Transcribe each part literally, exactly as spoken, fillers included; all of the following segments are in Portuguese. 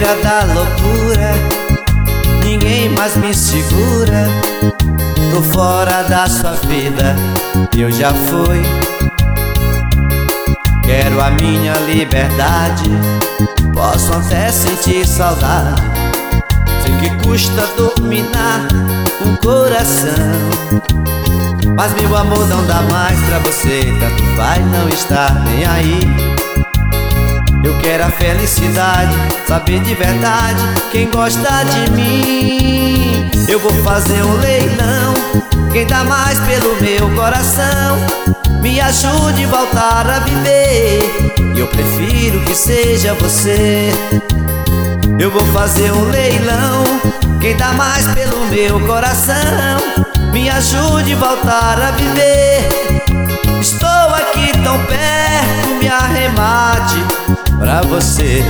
beira da loucura, ninguém mais me segura. Tô fora da sua vida, eu já fui. Quero a minha liberdade, posso até sentir saudade. Sei que custa dominar um coração, mas meu amor não dá mais pra você, tanto faz não estar nem aí. Eu quero a felicidade, saber de verdade quem gosta de mim. Eu vou fazer um leilão, quem dá mais pelo meu coração, me ajude a voltar a viver, e eu prefiro que seja você. Eu vou fazer um leilão, quem dá mais pelo meu coração, me ajude a voltar a viver. Estou aqui tão perto, me arremate pra você.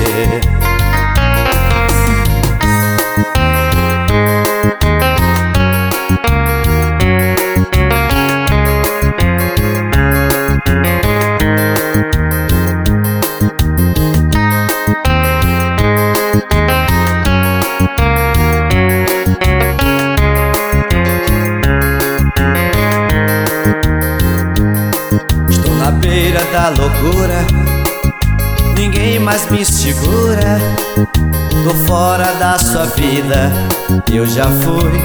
Estou na beira da loucura, ninguém mais me segura. Tô fora da sua vida, eu já fui.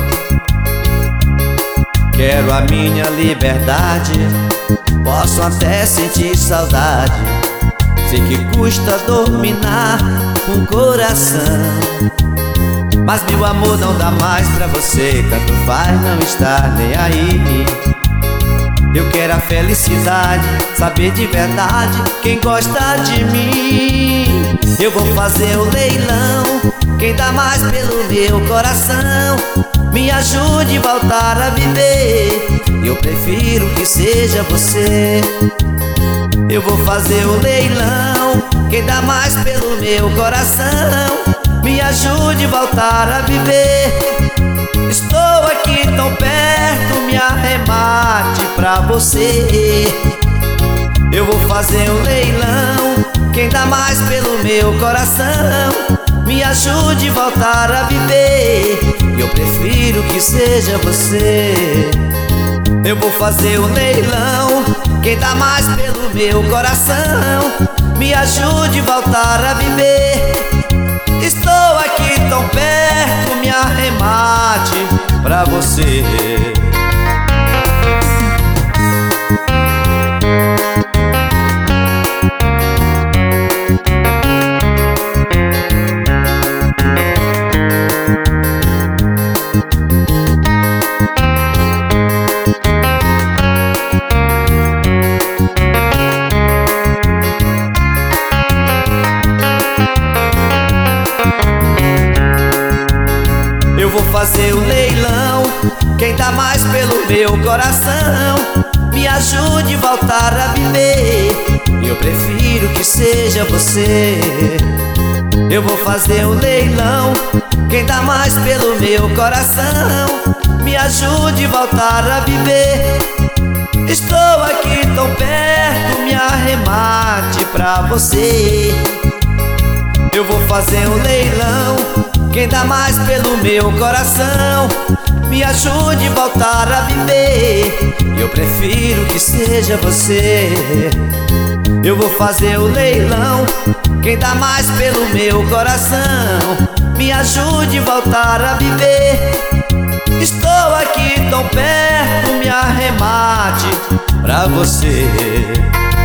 Quero a minha liberdade, posso até sentir saudade. Sei que custa dominar um coração, mas meu amor não dá mais pra você, tanto faz não estar nem aí. Eu quero a felicidade, saber de verdade quem gosta de mim. Eu vou fazer o leilão, quem dá mais pelo meu coração, me ajude a voltar a viver, eu prefiro que seja você. Eu vou fazer o leilão, quem dá mais pelo meu coração, me ajude a voltar a viver. Estou aqui tão perto, me arremate pra você. Eu vou fazer um leilão, quem dá mais pelo meu coração, me ajude a voltar a viver, eu prefiro que seja você. Eu vou fazer um leilão, quem dá mais pelo meu coração, me ajude a voltar a viver. Estou aqui tão perto, me arremate pra você. Eu vou fazer o leilão, quem dá mais pelo meu coração, me ajude a voltar a viver, eu prefiro que seja você. Eu vou fazer o leilão, quem dá mais pelo meu coração, me ajude a voltar a viver. Estou aqui tão perto, me arremate pra você. Eu vou fazer um leilão, quem dá mais pelo meu coração, me ajude a voltar a viver, eu prefiro que seja você. Eu vou fazer o leilão, quem dá mais pelo meu coração, me ajude a voltar a viver. Estou aqui tão perto, me arremate pra você.